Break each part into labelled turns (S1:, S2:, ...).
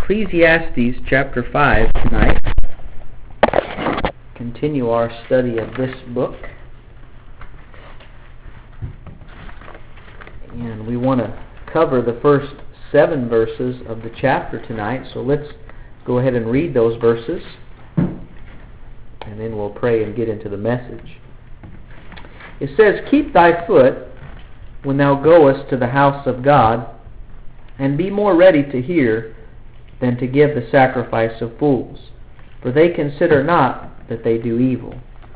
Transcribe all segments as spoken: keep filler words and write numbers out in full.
S1: Ecclesiastes chapter five tonight. Continue our study of this book. And we want to cover the first seven verses of the chapter tonight. So let's go ahead and read those verses. And then we'll pray and get into the message. It says, "Keep thy foot when thou goest to the house of God, and be more ready to hear than to give the sacrifice of fools, for they consider not that they do evil.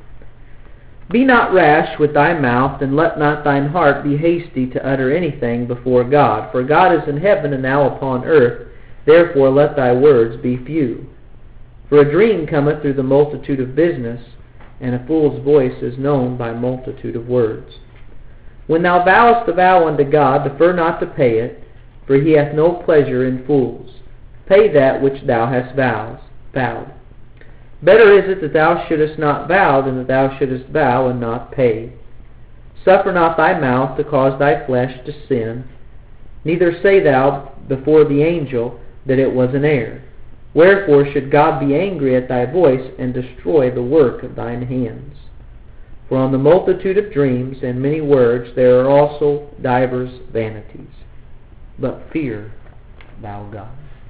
S1: Be not rash with thy mouth, and let not thine heart be hasty to utter anything before God. For God is in heaven, and thou upon earth, therefore let thy words be few. For a dream cometh through the multitude of business, and a fool's voice is known by multitude of words. When thou vowest a vow unto God, defer not to pay it, for he hath no pleasure in fools. Pay that which thou hast vows, vowed. Better is it that thou shouldest not vow than that thou shouldest vow and not pay. Suffer not thy mouth to cause thy flesh to sin, neither say thou before the angel that it was an error. Wherefore should God be angry at thy voice and destroy the work of thine hands? For on the multitude of dreams and many words there are also divers vanities. But fear thou God."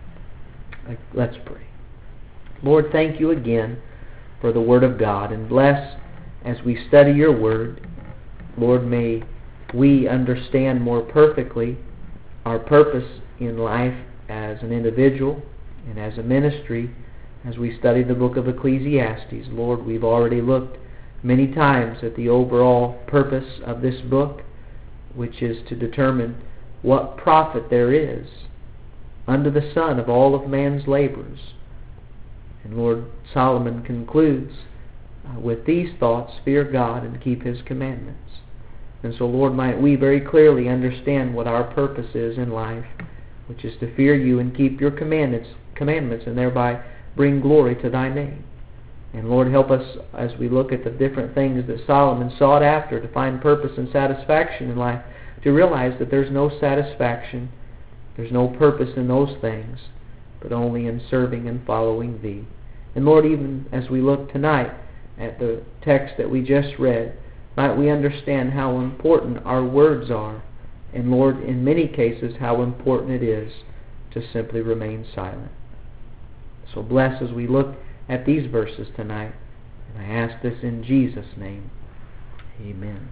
S1: Let's pray. Lord, thank you again for the Word of God, and bless as we study your Word. Lord, may we understand more perfectly our purpose in life as an individual and as a ministry as we study the book of Ecclesiastes. Lord, we've already looked many times at the overall purpose of this book, which is to determine what profit there is under the sun of all of man's labors. And Lord, Solomon concludes uh, with these thoughts: fear God and keep his commandments. And so, Lord, might we very clearly understand what our purpose is in life, which is to fear you and keep your commandments, commandments and thereby bring glory to thy name. And Lord, help us as we look at the different things that Solomon sought after to find purpose and satisfaction in life, to realize that there's no satisfaction, there's no purpose in those things, but only in serving and following thee. And Lord, even as we look tonight at the text that we just read, might we understand how important our words are, and Lord, in many cases, how important it is to simply remain silent. So bless as we look at these verses tonight, and I ask this in Jesus' name. Amen.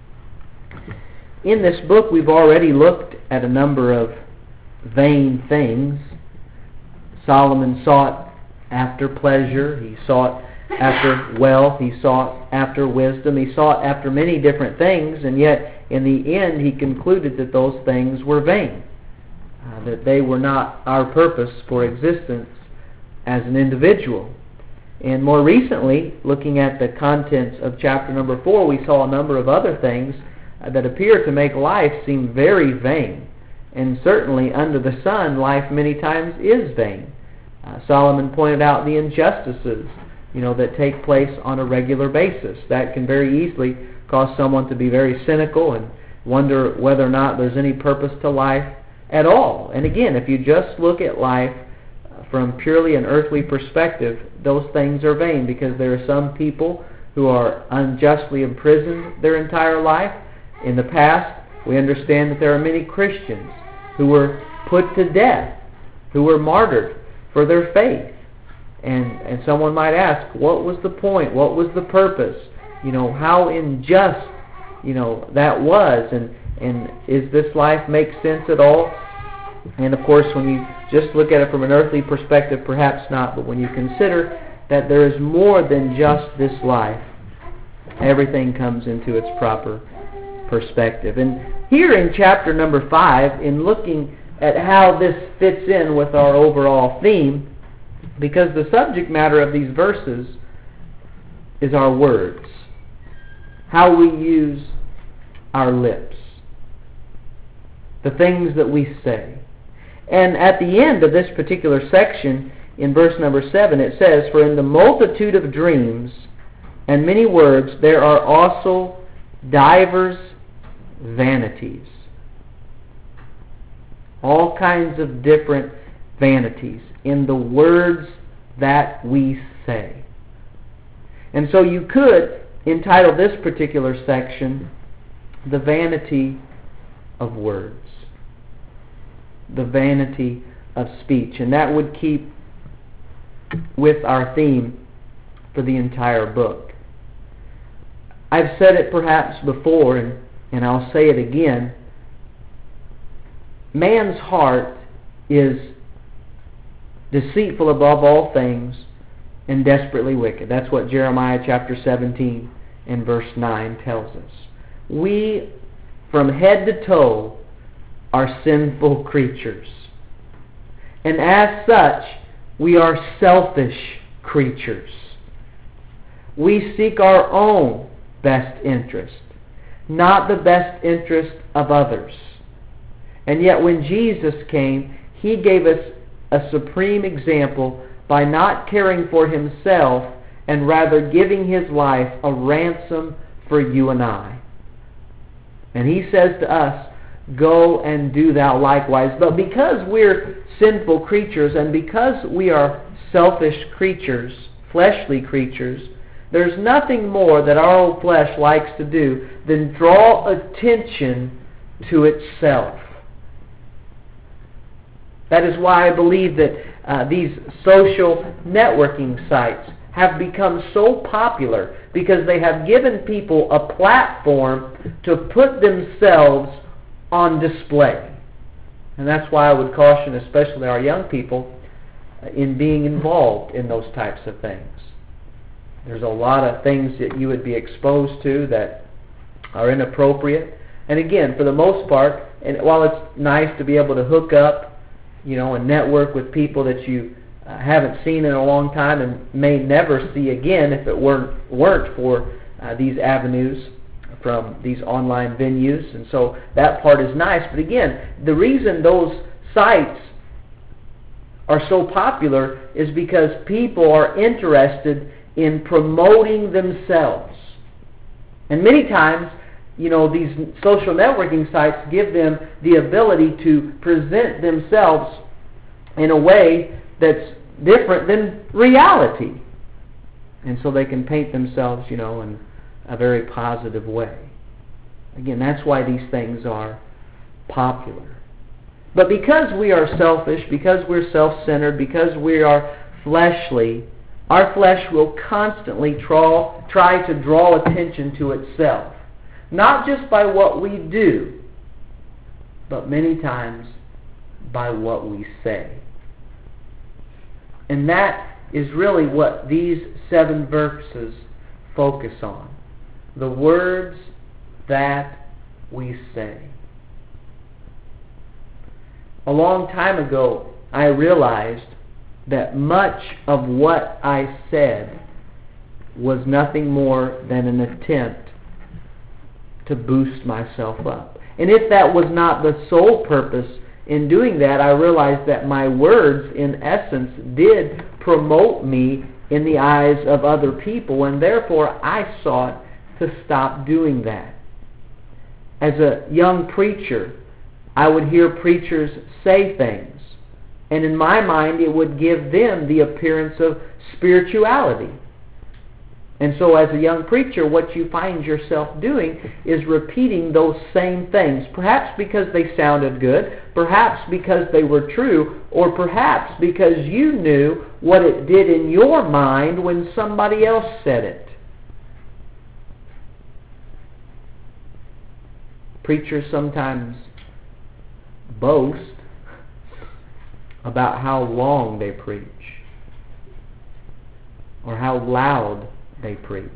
S1: In this book, we've already looked at a number of vain things. Solomon sought after pleasure, he sought after wealth, he sought after wisdom, he sought after many different things, and yet in the end he concluded that those things were vain, uh, that they were not our purpose for existence as an individual. And more recently, looking at the contents of chapter number four, we saw a number of other things uh, that appear to make life seem very vain. And certainly under the sun, life many times is vain. Uh, Solomon pointed out the injustices, you know, that take place on a regular basis. That can very easily cause someone to be very cynical and wonder whether or not there's any purpose to life at all. And again, if you just look at life from purely an earthly perspective, those things are vain, because there are some people who are unjustly imprisoned their entire life. In the past, we understand that there are many Christians who were put to death, who were martyred for their faith. And and someone might ask, what was the point? What was the purpose? You know, how unjust, you know, that was, and and is this life make sense at all? And of course, when you just look at it from an earthly perspective, perhaps not, but when you consider that there is more than just this life, everything comes into its proper perspective. And here in chapter number five, in looking at how this fits in with our overall theme, because the subject matter of these verses is our words, how we use our lips, the things that we say. And at the end of this particular section, in verse number seven, it says, "For in the multitude of dreams and many words there are also divers vanities." All kinds of different vanities in the words that we say. And so you could entitle this particular section, The Vanity of Words. The vanity of speech. And that would keep with our theme for the entire book. I've said it perhaps before, and, and I'll say it again. Man's heart is deceitful above all things and desperately wicked. That's what Jeremiah chapter seventeen and verse nine tells us. We, from head to toe, are sinful creatures. And as such, we are selfish creatures. We seek our own best interest, not the best interest of others. And yet when Jesus came, He gave us a supreme example by not caring for Himself and rather giving His life a ransom for you and I. And He says to us, go and do thou likewise. But because we're sinful creatures and because we are selfish creatures, fleshly creatures, there's nothing more that our old flesh likes to do than draw attention to itself. That is why I believe that uh, these social networking sites have become so popular, because they have given people a platform to put themselves on display. And that's why I would caution especially our young people in being involved in those types of things. There's a lot of things that you would be exposed to that are inappropriate. And again, for the most part, and while it's nice to be able to hook up, you know, and network with people that you uh, haven't seen in a long time and may never see again if it weren't weren't for uh, these avenues from these online venues, and so that part is nice. But again, the reason those sites are so popular is because people are interested in promoting themselves. And many times, you know, these social networking sites give them the ability to present themselves in a way that's different than reality. And so they can paint themselves, you know, in a very positive way. Again, that's why these things are popular. But because we are selfish, because we're self-centered, because we are fleshly, our flesh will constantly try, try to draw attention to itself. Not just by what we do, but many times by what we say. And that is really what these seven verses focus on. The words that we say. A long time ago, I realized that much of what I said was nothing more than an attempt to boost myself up. And if that was not the sole purpose in doing that, I realized that my words, in essence, did promote me in the eyes of other people, and therefore I sought to stop doing that. As a young preacher, I would hear preachers say things, and in my mind it would give them the appearance of spirituality. And so as a young preacher, what you find yourself doing is repeating those same things, perhaps because they sounded good, perhaps because they were true, or perhaps because you knew what it did in your mind when somebody else said it. Preachers sometimes boast about how long they preach or how loud they preach.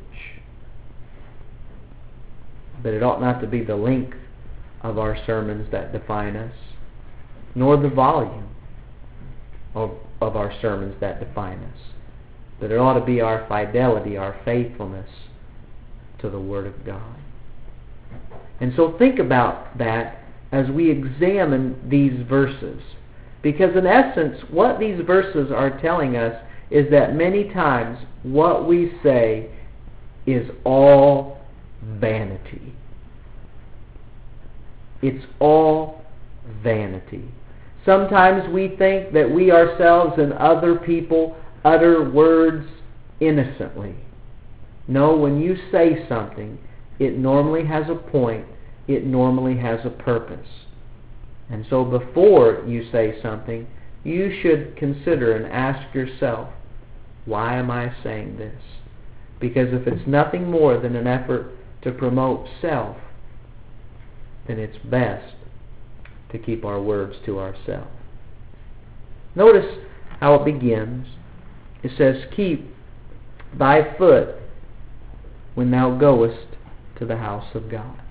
S1: But it ought not to be the length of our sermons that define us, nor the volume of, of our sermons that define us. But it ought to be our fidelity, our faithfulness to the Word of God. And so think about that as we examine these verses. Because in essence, what these verses are telling us is that many times what we say is all vanity. It's all vanity. sometimes we think that we ourselves and other people utter words innocently. No, when you say something, it normally has a point. It normally has a purpose. And so before you say something, you should consider and ask yourself, why am I saying this? Because if it's nothing more than an effort to promote self, then it's best to keep our words to ourselves. Notice how it begins. It says, keep thy foot when thou goest to the house of God.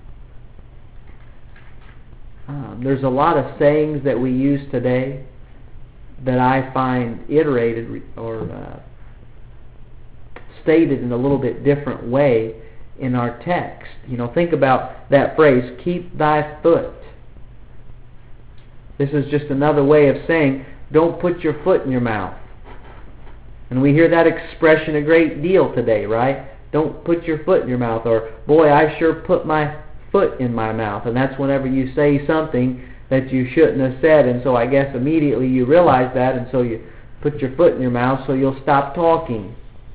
S1: Um, there's a lot of sayings that we use today that I find iterated or uh, stated in a little bit different way in our text. You know, think about that phrase, keep thy foot. This is just another way of saying, don't put your foot in your mouth. And we hear that expression a great deal today, right? Don't put your foot in your mouth, or, boy, I sure put my foot in my mouth. And that's whenever you say something that you shouldn't have said, and so I guess immediately you realize that, and so you put your foot in your mouth so you'll stop talking.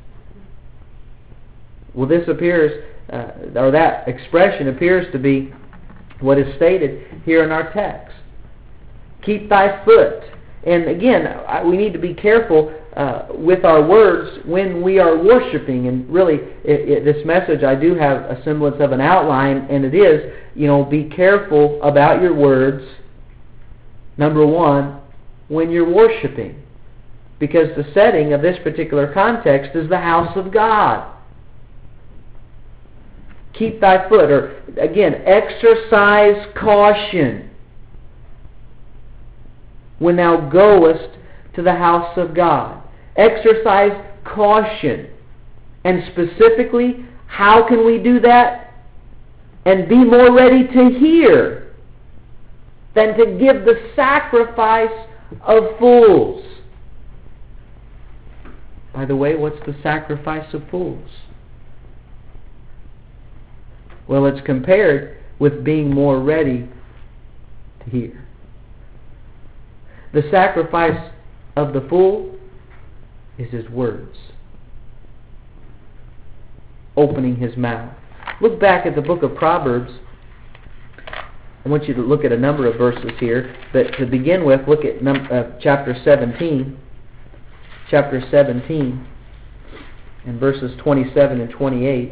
S1: Well, this appears, uh, or that expression appears to be what is stated here in our text. Keep thy foot. And again, we need to be careful uh, with our words when we are worshiping. And really, it, it, this message, I do have a semblance of an outline, and it is, you know, be careful about your words, number one, when you're worshiping. Because the setting of this particular context is the house of God. Keep thy foot, or again, exercise caution when thou goest to the house of God. Exercise caution. And specifically, how can we do that? And be more ready to hear than to give the sacrifice of fools. By the way, what's the sacrifice of fools? Well, it's compared with being more ready to hear. The sacrifice of the fool is his words. Opening his mouth. Look back at the book of Proverbs. I want you to look at a number of verses here. But to begin with, look at num- uh, chapter seventeen. Chapter seventeen and verses twenty-seven and twenty-eight.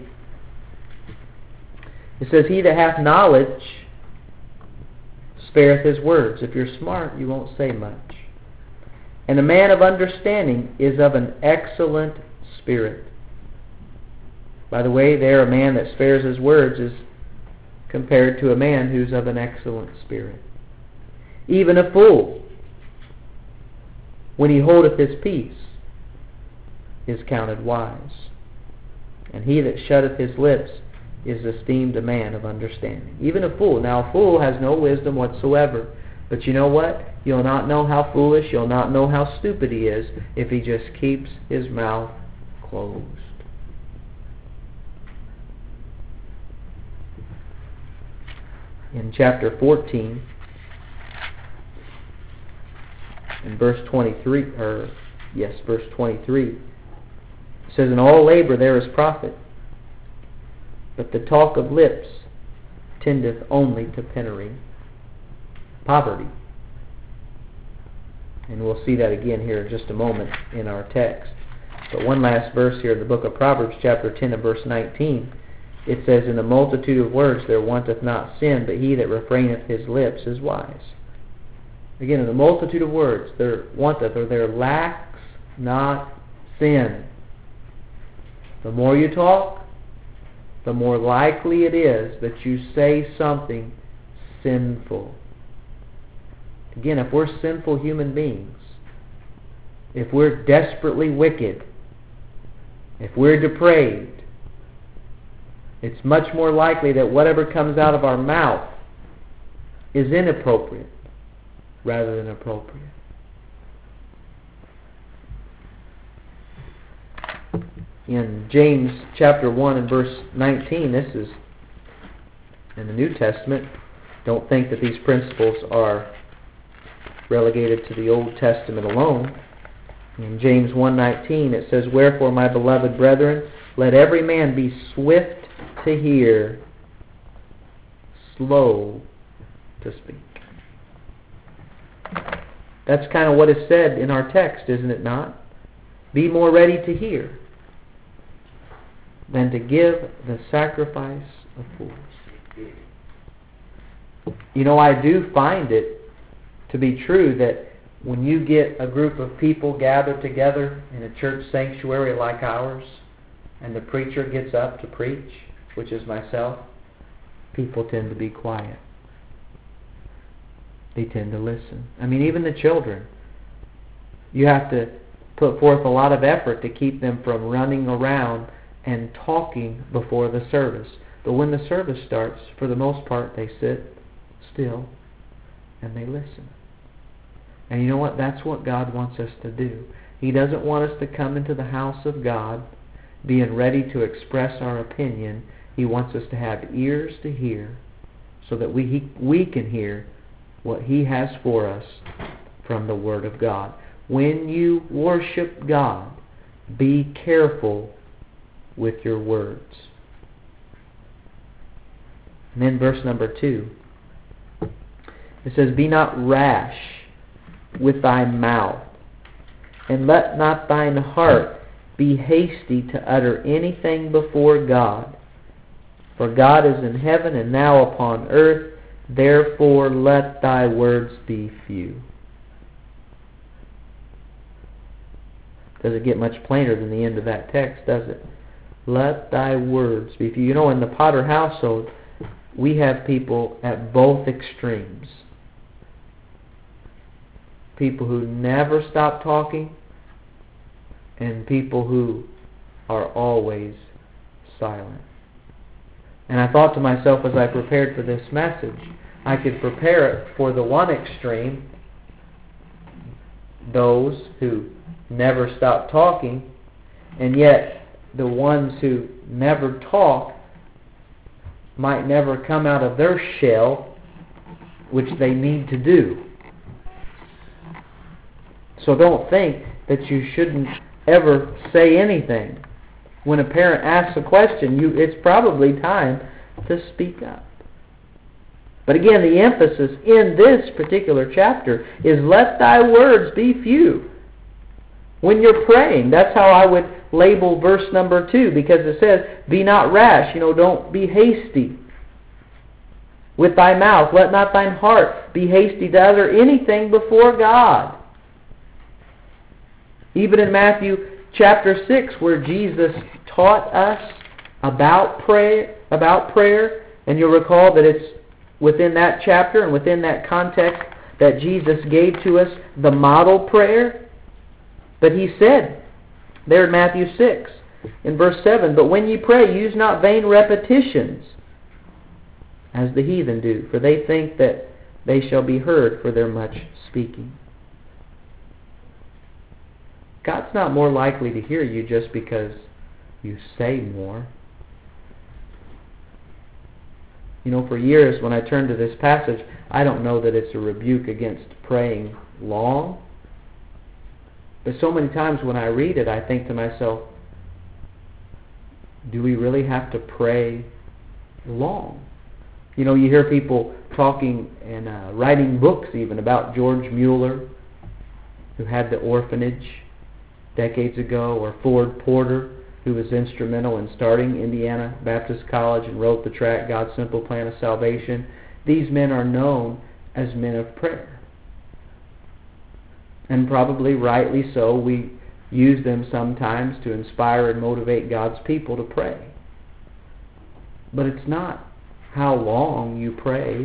S1: It says, he that hath knowledge spareth his words. If you're smart, you won't say much. And a man of understanding is of an excellent spirit. By the way, there a man that spares his words is compared to a man who's of an excellent spirit. Even a fool, when he holdeth his peace, is counted wise. And he that shutteth his lips is esteemed a man of understanding. Even a fool. Now, a fool has no wisdom whatsoever. But you know what? You'll not know how foolish, you'll not know how stupid he is if he just keeps his mouth closed. In chapter fourteen, in verse twenty-three, or yes, verse twenty-three, it says, in all labor there is profit, but the talk of lips tendeth only to penury, poverty. And we'll see that again here in just a moment in our text. But one last verse here in the book of Proverbs, chapter ten and verse nineteen. It says, in the multitude of words there wanteth not sin, but he that refraineth his lips is wise. Again, in the multitude of words there wanteth, or there lacks not sin. The more you talk, the more likely it is that you say something sinful. Again, if we're sinful human beings, if we're desperately wicked, if we're depraved, it's much more likely that whatever comes out of our mouth is inappropriate rather than appropriate. In James chapter one and verse nineteen, this is in the New Testament. Don't think that these principles are relegated to the Old Testament alone. In James one nineteen it says, "Wherefore, my beloved brethren, let every man be swift to hear, slow to speak." That's kind of what is said in our text, isn't it not? Be more ready to hear than to give the sacrifice of fools. You know, I do find it to be true that when you get a group of people gathered together in a church sanctuary like ours, and the preacher gets up to preach, which is myself, people tend to be quiet. They tend to listen. I mean, even the children. You have to put forth a lot of effort to keep them from running around and talking before the service. But when the service starts, for the most part, they sit still and they listen. And you know what? That's what God wants us to do. He doesn't want us to come into the house of God being ready to express our opinion. He wants us to have ears to hear so that we, he, we can hear what He has for us from the Word of God. When you worship God, be careful with your words. And then verse number two. It says, "Be not rash with thy mouth, and let not thine heart be hasty to utter anything before God. For God is in heaven, and thou upon earth. Therefore let thy words be few." Doesn't get much plainer than the end of that text, does it? Let thy words be few. You know, in the Potter household, we have people at both extremes. People who never stop talking, and people who are always silent. And I thought to myself as I prepared for this message, I could prepare it for the one extreme, those who never stop talking, and yet the ones who never talk might never come out of their shell, which they need to do. So don't think that you shouldn't ever say anything. When a parent asks a question, you, it's probably time to speak up. But again, the emphasis in this particular chapter is let thy words be few. When you're praying, that's how I would label verse number two, because it says, "Be not rash," you know, don't be hasty. "With thy mouth, let not thine heart be hasty to utter anything before God." Even in Matthew chapter six, where Jesus taught us about prayer, about prayer, and you'll recall that it's within that chapter and within that context that Jesus gave to us the model prayer. But He said there in Matthew six, in verse seven, "But when ye pray, use not vain repetitions, as the heathen do, for they think that they shall be heard for their much speaking." God's not more likely to hear you just because you say more. You know, for years when I turned to this passage, I don't know that it's a rebuke against praying long. But so many times when I read it, I think to myself, do we really have to pray long? You know, you hear people talking and uh, writing books even about George Mueller, who had the orphanage decades ago, or Ford Porter, who was instrumental in starting Indiana Baptist College and wrote the tract, God's Simple Plan of Salvation. These men are known as men of prayer. And probably rightly so, we use them sometimes to inspire and motivate God's people to pray. But it's not how long you pray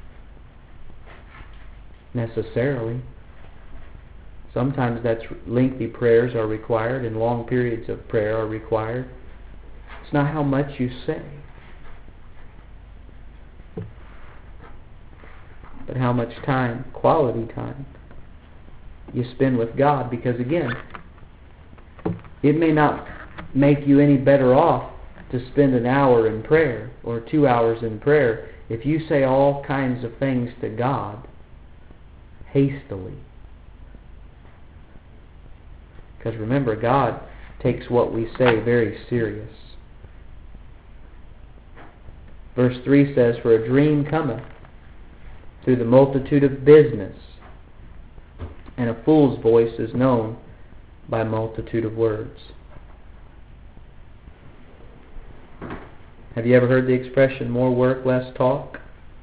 S1: necessarily. Sometimes that's lengthy prayers are required and long periods of prayer are required. It's not how much you say, but how much time, quality time, you spend with God. Because again, it may not make you any better off to spend an hour in prayer or two hours in prayer if you say all kinds of things to God hastily. Because remember, God takes what we say very serious. Verse three says, "For a dream cometh through the multitude of business, and a fool's voice is known by multitude of words." Have you ever heard the expression, more work, less talk?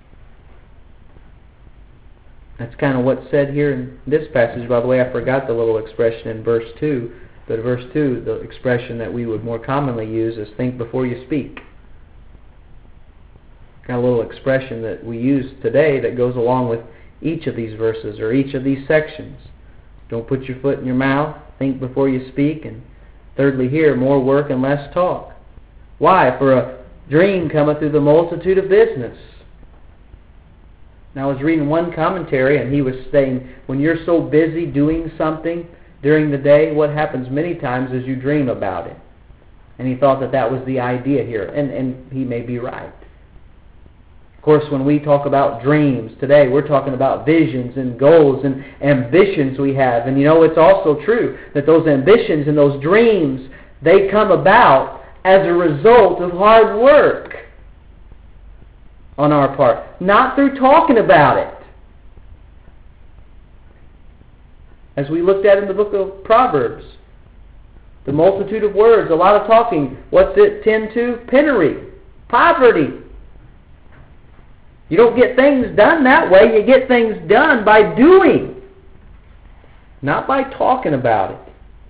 S1: That's kind of what's said here in this passage. By the way, I forgot the little expression in verse two. But verse two, the expression that we would more commonly use is think before you speak. Got a little expression that we use today that goes along with each of these verses or each of these sections. Don't put your foot in your mouth. Think before you speak. And thirdly here, more work and less talk. Why? For a dream cometh through the multitude of business. Now I was reading one commentary and he was saying, when you're so busy doing something during the day, what happens many times is you dream about it. And he thought that that was the idea here. And, and he may be right. Of course, when we talk about dreams today, we're talking about visions and goals and ambitions we have. And you know, it's also true that those ambitions and those dreams, they come about as a result of hard work on our part, not through talking about it. As we looked at in the book of Proverbs, the multitude of words, a lot of talking. What's it tend to? Penury, poverty. You don't get things done that way. You get things done by doing, not by talking about it.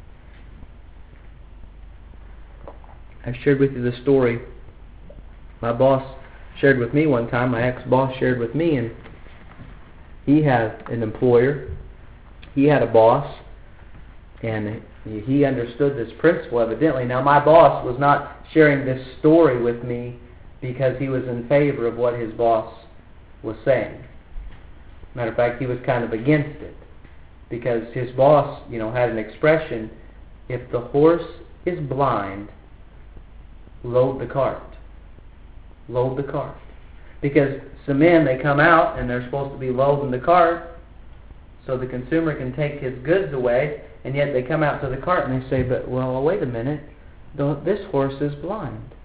S1: I shared with you the story my boss shared with me one time. My ex-boss shared with me, and he had an employer. He had a boss, and he understood this principle evidently. Now, my boss was not sharing this story with me because he was in favor of what his boss was saying. Matter of fact, he was kind of against it because his boss, you know, had an expression: if the horse is blind, load the cart. Load the cart. Because some men, they come out and they're supposed to be loading the cart so the consumer can take his goods away, and yet they come out to the cart and they say, but, well, wait a minute, this horse is blind.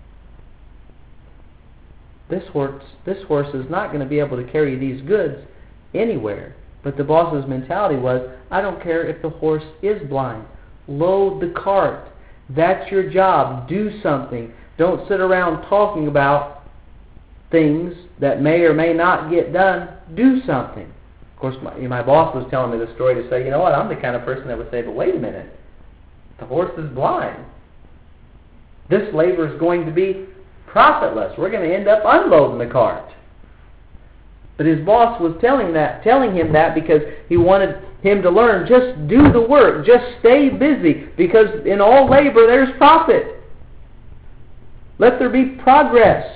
S1: This horse, this horse is not going to be able to carry these goods anywhere. But the boss's mentality was, I don't care if the horse is blind. Load the cart. That's your job. Do something. Don't sit around talking about things that may or may not get done. Do something. Of course, my, my boss was telling me the story to say, you know what, I'm the kind of person that would say, but wait a minute. The horse is blind. This labor is going to be profitless. We're going to end up unloading the cart. But his boss was telling that, telling him that because he wanted him to learn, just do the work. Just stay busy, because in all labor there's profit. Let there be progress.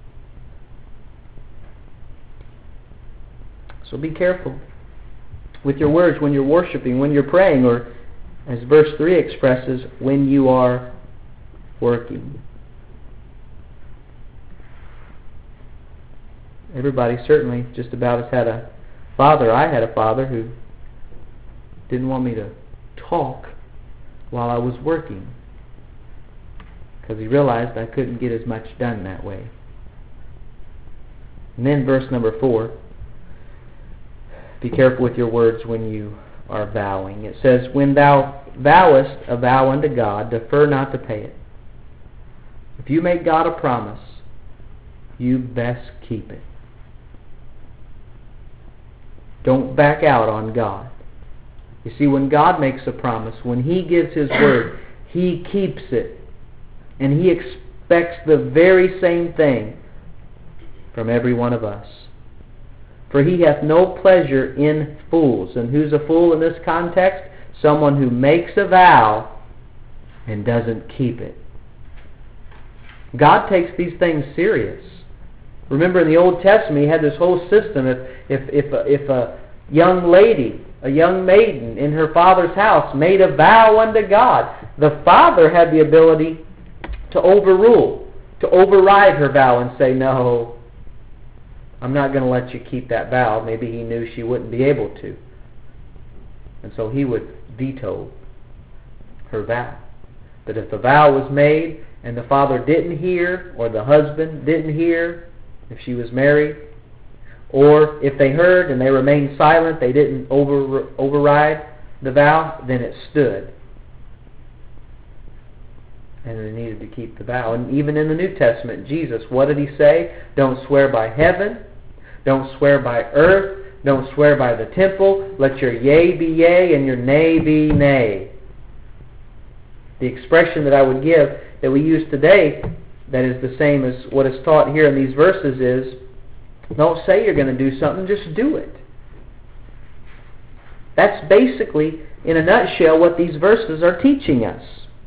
S1: So be careful with your words when you're worshiping, when you're praying, or as verse three expresses, when you are working. Everybody certainly just about has had a father. I had a father who didn't want me to talk while I was working because he realized I couldn't get as much done that way. And then verse number four, be careful with your words when you are vowing. It says, when thou vowest a vow unto God, defer not to pay it. If you make God a promise, you best keep it. Don't back out on God. You see, when God makes a promise, when He gives His word, He keeps it. And He expects the very same thing from every one of us. For He hath no pleasure in fools. And who's a fool in this context? Someone who makes a vow and doesn't keep it. God takes these things serious. Remember, in the Old Testament, He had this whole system. If if if a, if a young lady, a young maiden in her father's house made a vow unto God, the father had the ability to overrule, to override her vow and say, no, I'm not going to let you keep that vow. Maybe he knew she wouldn't be able to. And so he would veto her vow. But if the vow was made and the father didn't hear, or the husband didn't hear, if she was married, or if they heard and they remained silent, they didn't over, override the vow, then it stood. And they needed to keep the vow. And even in the New Testament, Jesus, what did he say? Don't swear by heaven. Don't swear by earth. Don't swear by the temple. Let your yea be yea and your nay be nay. The expression that I would give that we use today that is the same as what is taught here in these verses is, don't say you're going to do something, just do it. That's basically, in a nutshell, what these verses are teaching us.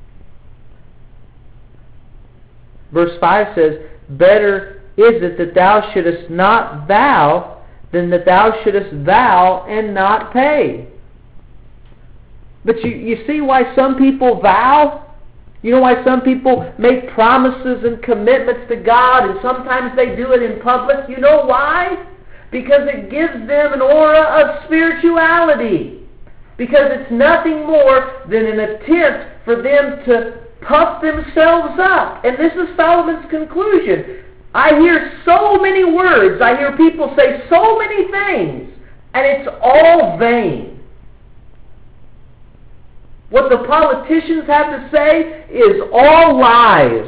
S1: Verse five says, better is it that thou shouldest not vow than that thou shouldest vow and not pay. But you, you see why some people vow? You know why some people make promises and commitments to God, and sometimes they do it in public? You know why? Because it gives them an aura of spirituality. Because it's nothing more than an attempt for them to puff themselves up. And this is Solomon's conclusion. I hear so many words, I hear people say so many things, and it's all vain. What the politicians have to say is all lies.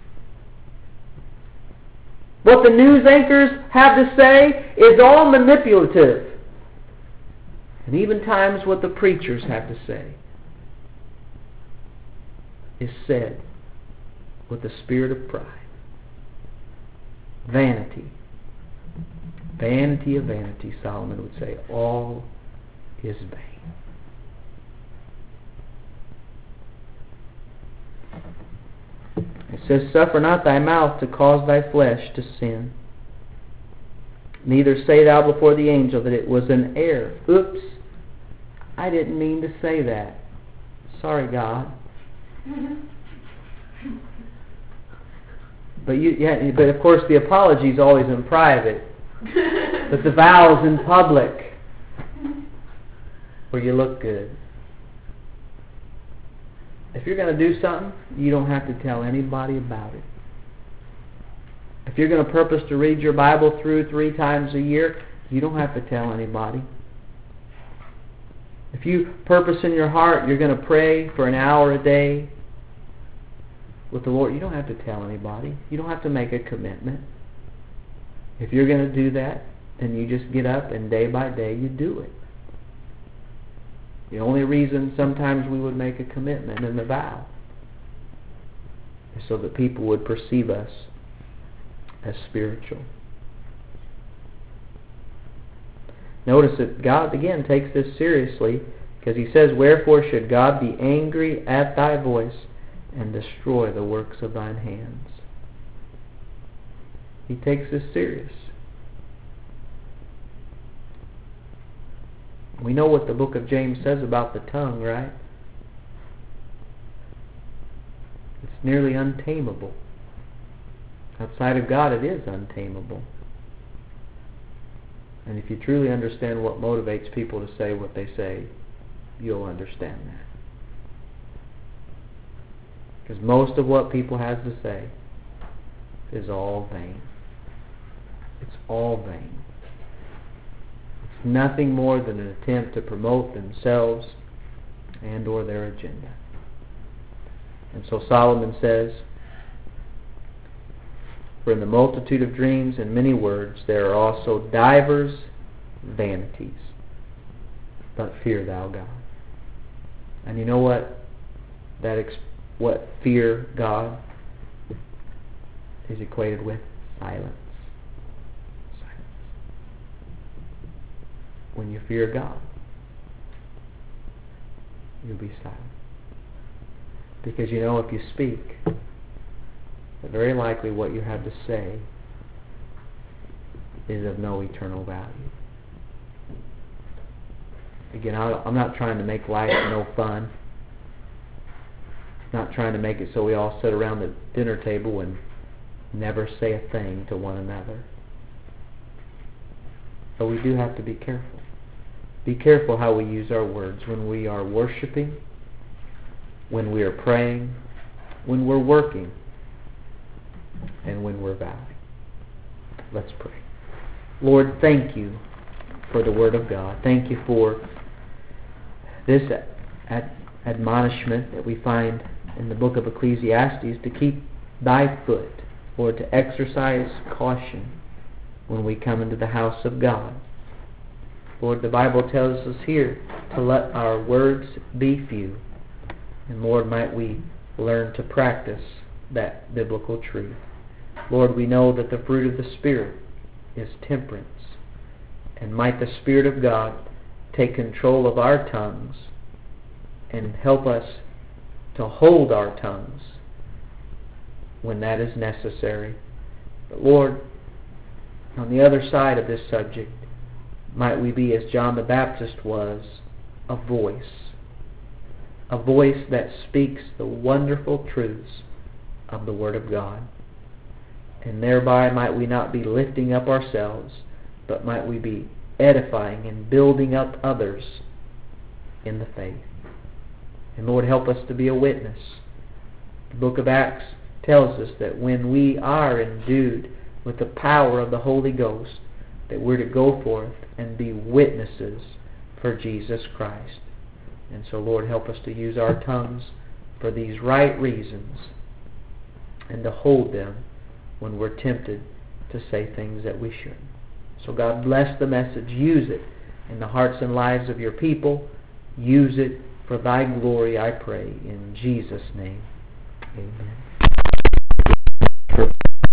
S1: What the news anchors have to say is all manipulative. And even times what the preachers have to say is said with the spirit of pride. Vanity. Vanity of vanity, Solomon would say. All is vain. It says, suffer not thy mouth to cause thy flesh to sin. Neither say thou before the angel that it was an error. Oops, I didn't mean to say that. Sorry, God. But you, yeah, but of course the apology is always in private. But the vow is in public, where you look good. If you're going to do something, you don't have to tell anybody about it. If you're going to purpose to read your Bible through three times a year, you don't have to tell anybody. If you purpose in your heart you're going to pray for an hour a day with the Lord, you don't have to tell anybody. You don't have to make a commitment. If you're going to do that, then you just get up and day by day you do it. The only reason sometimes we would make a commitment in the vow is so that people would perceive us as spiritual. Notice that God, again, takes this seriously, because he says, wherefore should God be angry at thy voice and destroy the works of thine hands? He takes this serious. We know what the book of James says about the tongue, right? It's nearly untamable. Outside of God, it is untamable. And if you truly understand what motivates people to say what they say, you'll understand that. Because most of what people have to say is all vain. It's all vain. It's nothing more than an attempt to promote themselves and or their agenda. And so Solomon says, for in the multitude of dreams and many words there are also divers vanities, but fear thou God. And you know what that ex- what fear God is equated with? Silence. Silence. When you fear God, you'll be silent. Because you know if you speak, that very likely what you have to say is of no eternal value. Again, I'm not trying to make life no fun. Not trying to make it so we all sit around the dinner table and never say a thing to one another. But we do have to be careful. Be careful how we use our words when we are worshiping, when we are praying, when we're working, and when we're vowing. Let's pray. Lord, thank you for the Word of God. Thank you for this ad- admonishment that we find in the book of Ecclesiastes to keep thy foot, Lord, to exercise caution when we come into the house of God. Lord, the Bible tells us here to let our words be few. And Lord, might we learn to practice that biblical truth. Lord, we know that the fruit of the Spirit is temperance. And might the Spirit of God take control of our tongues and help us to hold our tongues when that is necessary. But Lord, on the other side of this subject, might we be as John the Baptist was, a voice. A voice that speaks the wonderful truths of the Word of God. And thereby might we not be lifting up ourselves, but might we be edifying and building up others in the faith. And Lord, help us to be a witness. The book of Acts tells us that when we are endued with the power of the Holy Ghost, that we're to go forth and be witnesses for Jesus Christ. And so, Lord, help us to use our tongues for these right reasons and to hold them when we're tempted to say things that we shouldn't. So God, bless the message. Use it in the hearts and lives of your people. Use it for thy glory, I pray. In Jesus' name, amen.